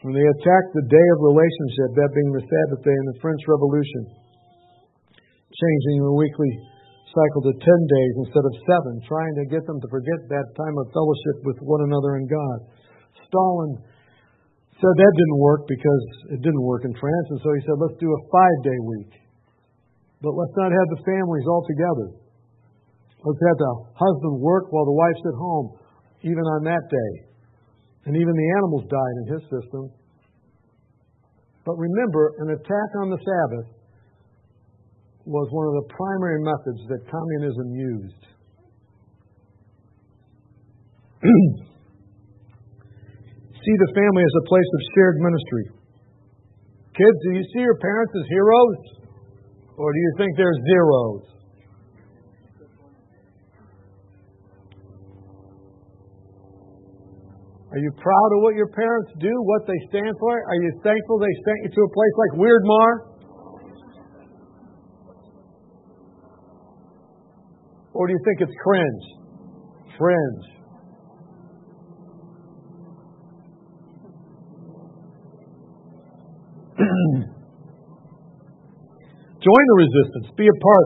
When they attacked the day of relationship, that being the Sabbath day in the French Revolution, changing the weekly cycle to ten days instead of seven, trying to get them to forget that time of fellowship with one another and God. Stalin said that didn't work because it didn't work in France, and so he said, let's do a five-day week. But let's not have the families all together. Let's have the husband work while the wife's at home, even on that day. And even the animals died in his system. But remember, an attack on the Sabbath was one of the primary methods that communism used. See the family as a place of shared ministry. Kids, do you see your parents as heroes? Or do you think they're zeros? Are you proud of what your parents do, what they stand for? Are you thankful they sent you to a place like Weirdmar? Or do you think it's cringe? Fringe. Join the resistance. Be a part.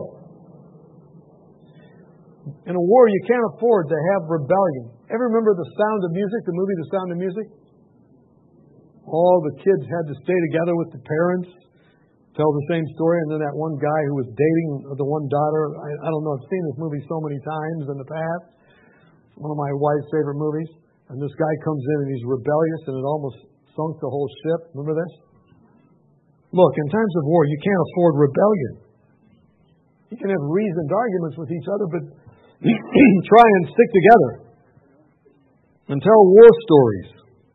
In a war, you can't afford to have rebellion. Ever remember The Sound of Music, the movie The Sound of Music? All the kids had to stay together with the parents, tell the same story, and then that one guy who was dating the one daughter, I, I don't know, I've seen this movie so many times in the past. It's one of my wife's favorite movies. And this guy comes in and he's rebellious and it almost sunk the whole ship. Remember this? Look, in times of war, you can't afford rebellion. You can have reasoned arguments with each other, but try and stick together and tell war stories.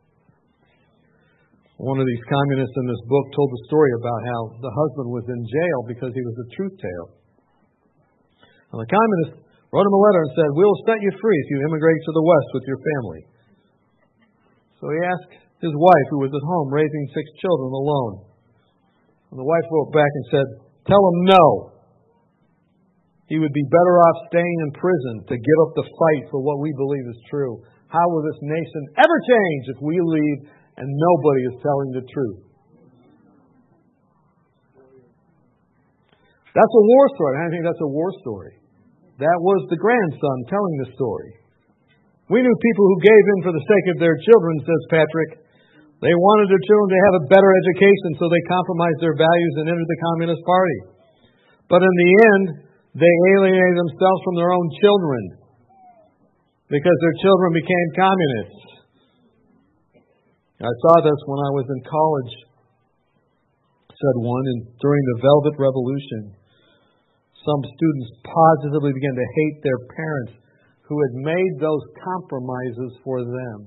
One of these communists in this book told the story about how the husband was in jail because he was a truth teller. And the communist wrote him a letter and said, "We'll set you free if you immigrate to the West with your family." So he asked his wife, who was at home raising six children alone. And the wife wrote back and said, "Tell him no. He would be better off staying in prison to give up the fight for what we believe is true. How will this nation ever change if we leave and nobody is telling the truth?" That's a war story. I think that's a war story. That was the grandson telling the story. We knew people who gave in for the sake of their children, says Patrick. They wanted their children to have a better education, so they compromised their values and entered the Communist Party. But in the end, they alienated themselves from their own children because their children became communists. I saw this when I was in college, said one, and during the Velvet Revolution, some students positively began to hate their parents who had made those compromises for them.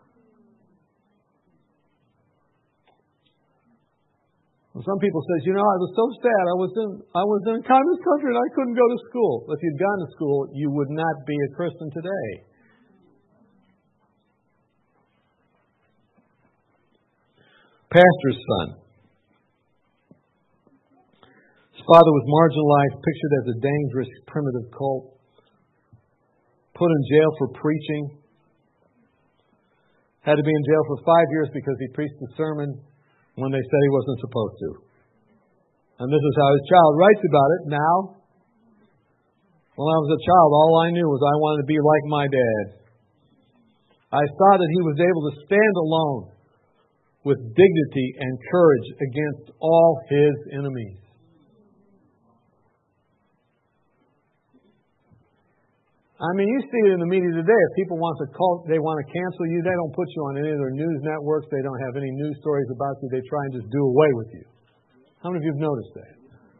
Well, some people say, you know, I was so sad. I was in I was in a communist country and I couldn't go to school. If you'd gone to school, you would not be a Christian today. Pastor's son. His father was marginalized, pictured as a dangerous, primitive cult. Put in jail for preaching. Had to be in jail for five years because he preached a sermon when they said he wasn't supposed to. And this is how his child writes about it now. When I was a child, all I knew was I wanted to be like my dad. I saw that he was able to stand alone with dignity and courage against all his enemies. I mean, you see it in the media today. If people want to call, they want to cancel you, they don't put you on any of their news networks. They don't have any news stories about you. They try and just do away with you. How many of you have noticed that?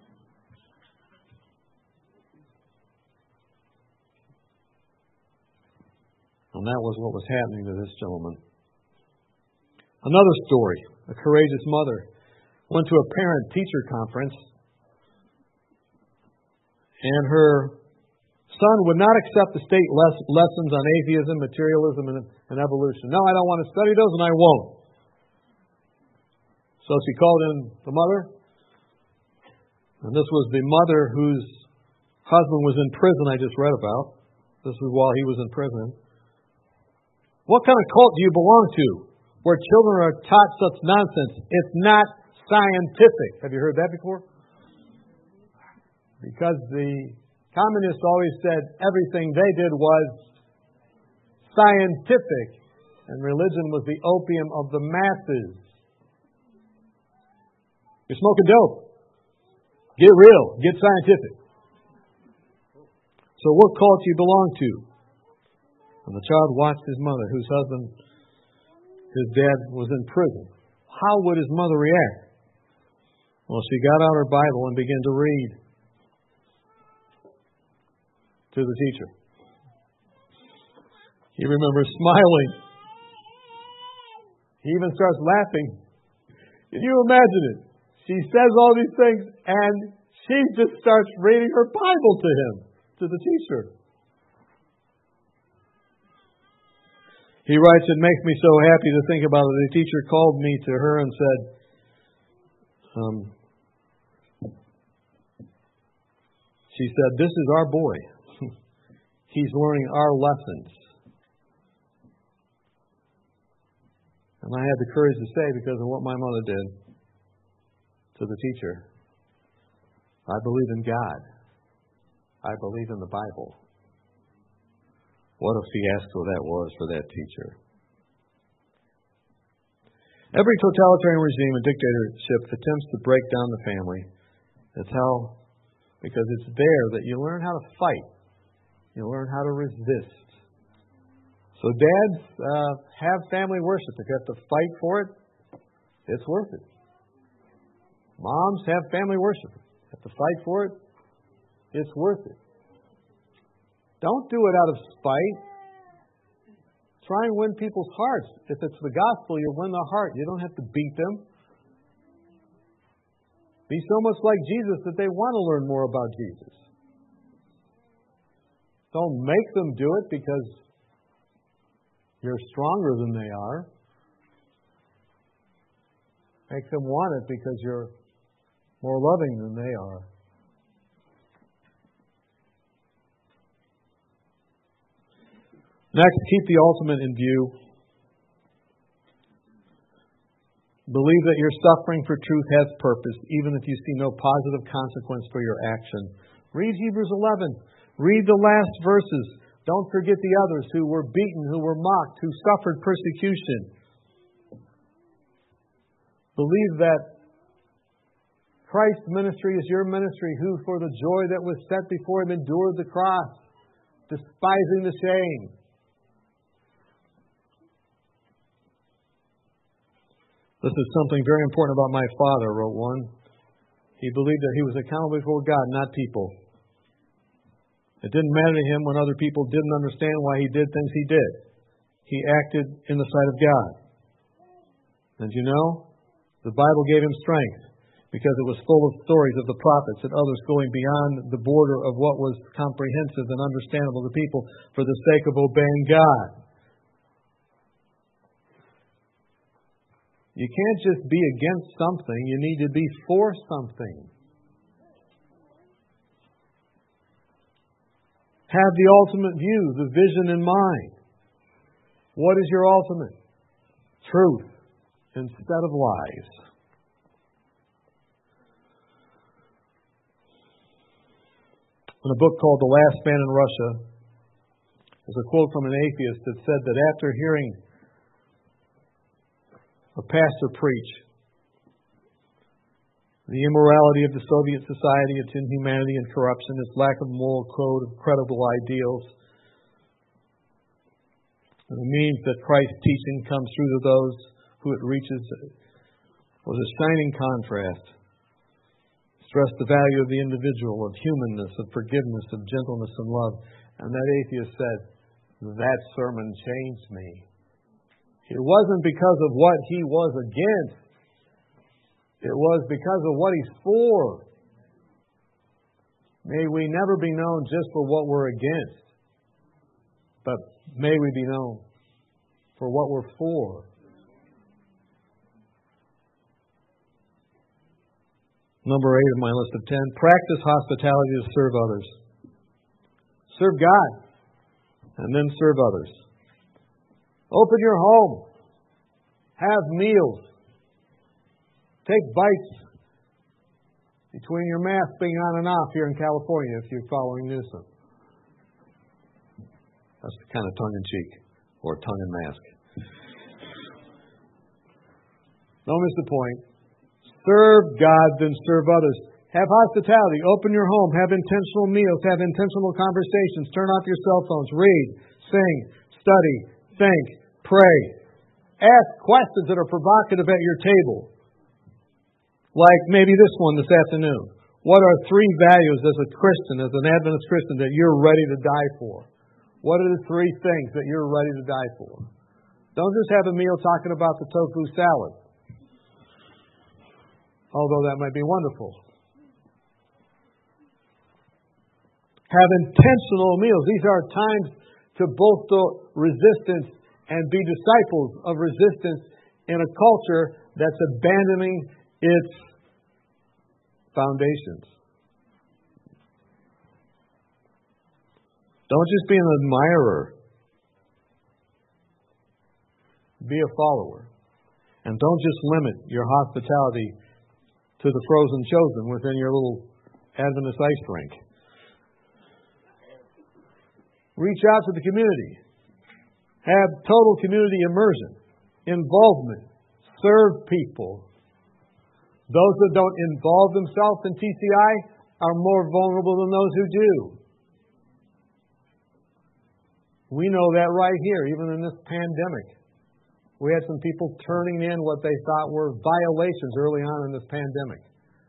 And that was what was happening to this gentleman. Another story. A courageous mother went to a parent-teacher conference, and her son would not accept the state les- lessons on atheism, materialism, and, and evolution. No, I don't want to study those, and I won't. So she called in the mother, and this was the mother whose husband was in prison I just read about. This was while he was in prison. What kind of cult do you belong to? where children are taught such nonsense. It's not scientific. Have you heard that before? Because the communists always said everything they did was scientific, and religion was the opium of the masses. You're smoking dope. Get real. Get scientific. So what cult do you belong to? And the child watched his mother, whose husband, his dad, was in prison. How would his mother react? Well, she got out her Bible and began to read to the teacher. He remembers smiling. He even starts laughing. Can you imagine it? She says all these things, and she just starts reading her Bible to him, to the teacher. He writes, "It makes me so happy to think about it. The teacher called me to her and said, um, she said, 'This is our boy. He's learning our lessons.'" And I had the courage to say, because of what my mother did to the teacher, I believe in God. I believe in the Bible. What a fiasco that was for that teacher. Every totalitarian regime and dictatorship attempts to break down the family. That's how, because it's there that you learn how to fight. You learn how to resist. So dads, uh, have family worship. If you have to fight for it, it's worth it. Moms, have family worship. If you have to fight for it, it's worth it. Don't do it out of spite. Try and win people's hearts. If it's the gospel, you'll win their heart. You don't have to beat them. Be so much like Jesus that they want to learn more about Jesus. Don't make them do it because you're stronger than they are. Make them want it because you're more loving than they are. Next, keep the ultimate in view. Believe that your suffering for truth has purpose, even if you see no positive consequence for your action. Read Hebrews eleven. Read the last verses. Don't forget the others who were beaten, who were mocked, who suffered persecution. Believe that Christ's ministry is your ministry, who for the joy that was set before him endured the cross, despising the shame. This is something very important about my father, wrote one. He believed that he was accountable before God, not people. It didn't matter to him when other people didn't understand why he did things he did. He acted in the sight of God. And you know, the Bible gave him strength because it was full of stories of the prophets and others going beyond the border of what was comprehensive and understandable to people for the sake of obeying God. You can't just be against something. You need to be for something. Have the ultimate view, the vision in mind. What is your ultimate? Truth instead of lies. In a book called The Last Man in Russia, there's a quote from an atheist that said that after hearing a pastor preach the immorality of the Soviet society, its inhumanity and corruption, its lack of moral code of credible ideals, and the means that Christ's teaching comes through to those who it reaches, was a shining contrast. Stressed the value of the individual, of humanness, of forgiveness, of gentleness and love. And that atheist said, that sermon changed me. It wasn't because of what he was against. It was because of what he's for. May we never be known just for what we're against, but may we be known for what we're for. Number eight of my list of ten, practice hospitality to serve others. Serve God, and then serve others. Open your home. Have meals. Take bites between your mask being on and off here in California if you're following Newsom. That's kind of tongue-in-cheek, or tongue-in-mask. Don't miss the point. Serve God, then serve others. Have hospitality. Open your home. Have intentional meals. Have intentional conversations. Turn off your cell phones. Read, sing, study, think, pray. Ask questions that are provocative at your table. Like maybe this one this afternoon. What are three values as a Christian, as an Adventist Christian, that you're ready to die for? What are the three things that you're ready to die for? Don't just have a meal talking about the tofu salad. Although that might be wonderful. Have intentional meals. These are times to bolster resistance and be disciples of resistance in a culture that's abandoning its foundations. Don't just be an admirer. Be a follower. And don't just limit your hospitality to the frozen chosen within your little Adventist ice rink. Reach out to the community. Have total community immersion, involvement, serve people. Those that don't involve themselves in T C I are more vulnerable than those who do. We know that right here, even in this pandemic. We had some people turning in what they thought were violations early on in this pandemic.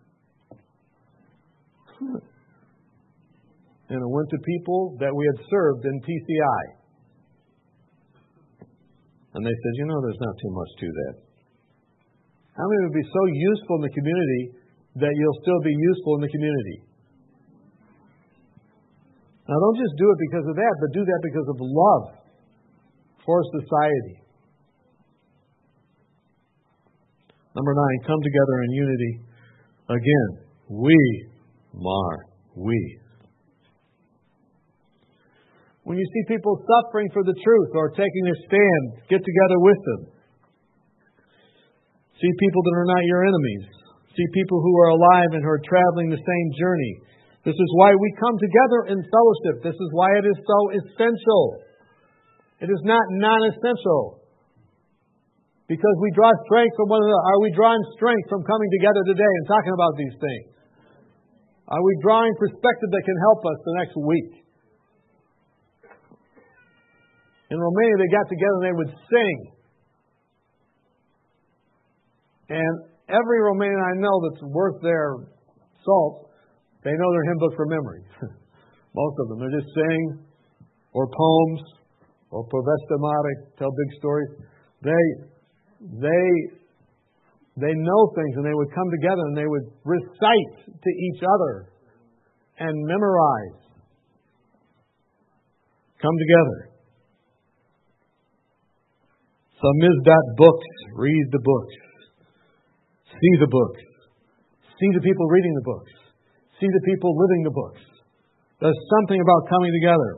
And it went to people that we had served in T C I. And they said, you know, there's not too much to that. How many would be so useful in the community that you'll still be useful in the community? Now, don't just do it because of that, but do that because of love for society. Number nine, come together in unity. Again, we, Mar, we. When you see people suffering for the truth or taking a stand, get together with them. See people that are not your enemies. See people who are alive and who are traveling the same journey. This is why we come together in fellowship. This is why it is so essential. It is not non-essential. Because we draw strength from one another. Are we drawing strength from coming together today and talking about these things? Are we drawing perspective that can help us the next week? In Romania, they got together and they would sing. And every Romanian I know that's worth their salt, they know their hymn book from memory. Most of them. They just sing, or poems, or poveste mare, tell big stories. They, they, they know things, and they would come together and they would recite to each other and memorize. Come together. Samizdat books. Read the books. See the books. See the people reading the books. See the people living the books. There's something about coming together.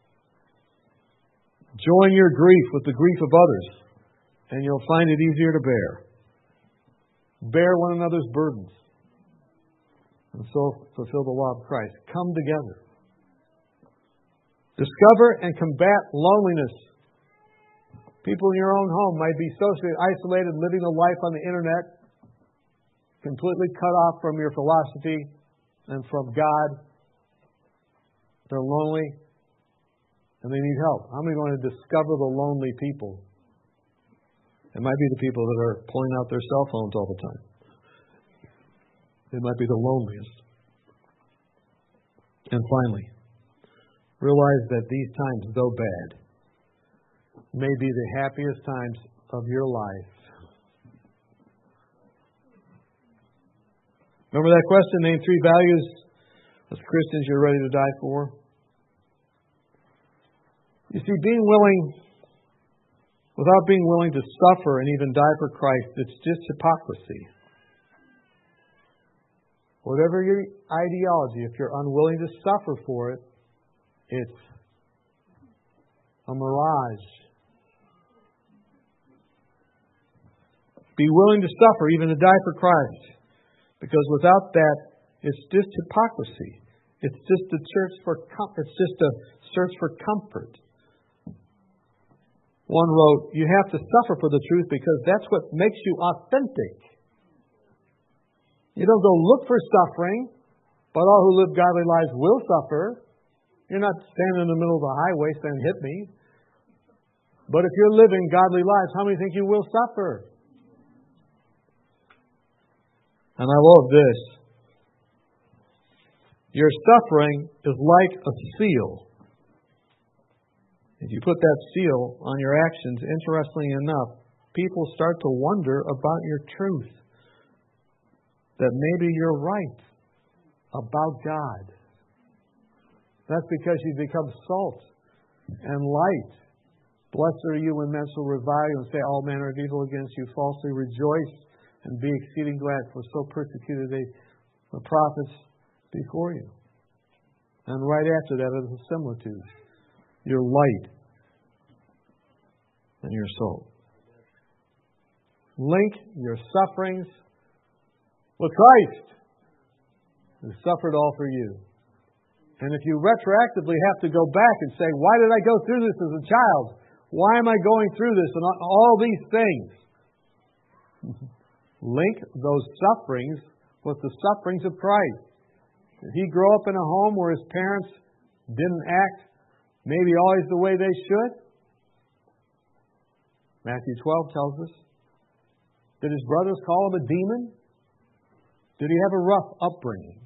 Join your grief with the grief of others, and you'll find it easier to bear. Bear one another's burdens, and so fulfill the law of Christ. Come together. Discover and combat loneliness. People in your own home might be socially isolated, living a life on the internet, completely cut off from your philosophy and from God. They're lonely and they need help. How many want to discover the lonely people? It might be the people that are pulling out their cell phones all the time. They might be the loneliest. And finally, realize that these times, though bad, may be the happiest times of your life. Remember that question? Name three values as Christians you're ready to die for. You see, being willing, without being willing to suffer and even die for Christ, it's just hypocrisy. Whatever your ideology, if you're unwilling to suffer for it, it's a mirage. Be willing to suffer, even to die for Christ. Because without that, it's just hypocrisy. It's just a search for com- it's just a search for comfort. One wrote, you have to suffer for the truth because that's what makes you authentic. You don't go look for suffering, but all who live godly lives will suffer. You're not standing in the middle of the highway saying, hit me. But if you're living godly lives, how many think you will suffer? And I love this. Your suffering is like a seal. If you put that seal on your actions, interestingly enough, people start to wonder about your truth. That maybe you're right about God. That's because you become salt and light. Blessed are you when men shall revile you and say all manner of evil against you falsely. Rejoice and be exceeding glad, for so persecuted they the prophets before you. And right after that is a similitude. Your light and your soul. Link your sufferings with Christ, who suffered all for you. And if you retroactively have to go back and say, why did I go through this as a child? Why am I going through this and all these things? Link those sufferings with the sufferings of Christ. Did he grow up in a home where his parents didn't act maybe always the way they should? Matthew twelve tells us. Did his brothers call him a demon? Did he have a rough upbringing?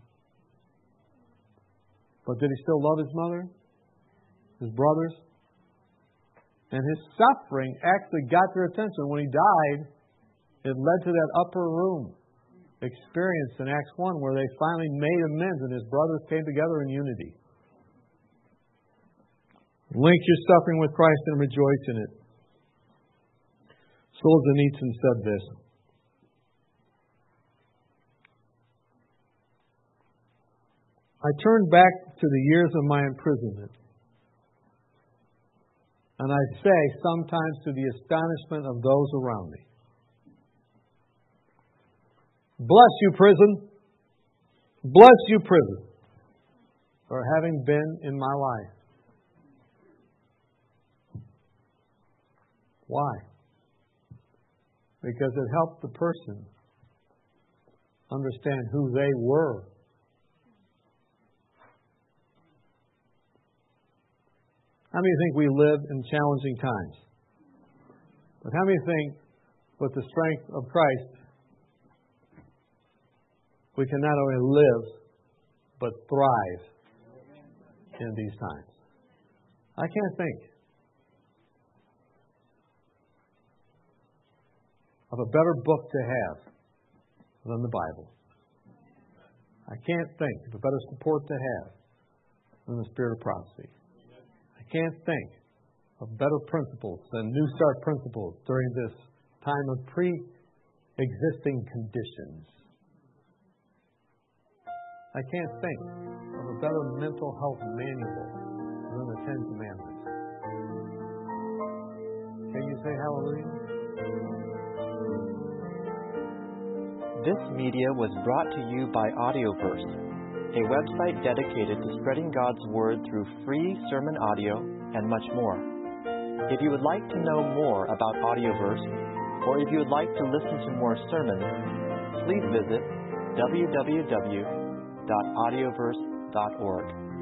But did he still love his mother? His brothers? And his suffering actually got their attention. When he died, it led to that upper room experience in Acts one where they finally made amends and his brothers came together in unity. Link your suffering with Christ and rejoice in it. Solzhenitsyn said this. I turn back to the years of my imprisonment, and I say sometimes to the astonishment of those around me, bless you, prison. Bless you, prison, for having been in my life. Why? Because it helped the person understand who they were. How many think we live in challenging times? But how many think with the strength of Christ we can not only live but thrive in these times? I can't think of a better book to have than the Bible. I can't think of a better support to have than the Spirit of Prophecy. I can't think of better principles than New Start principles during this time of pre-existing conditions. I can't think of a better mental health manual than the Ten Commandments. Can you say hallelujah? This media was brought to you by Audioverse, a website dedicated to spreading God's Word through free sermon audio and much more. If you would like to know more about Audioverse, or if you would like to listen to more sermons, please visit w w w dot audioverse dot org.